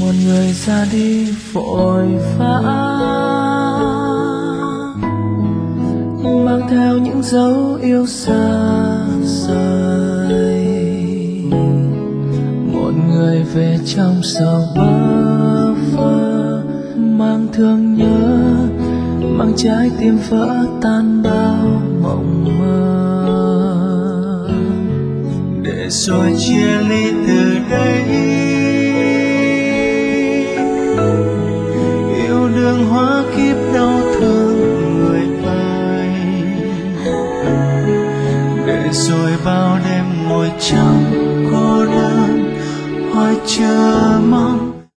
một người ra đi vội vã, mang theo những dấu yêu xa rời. Một người về trong sầu bơ vơ, mang thương nhớ, mang trái tim vỡ tan bao mộng mơ. Để rồi chia ly từ đây, yêu đương hóa kiếp đau thương người phai. Để rồi bao đêm ngồi trong cô đơn, hoài chờ mong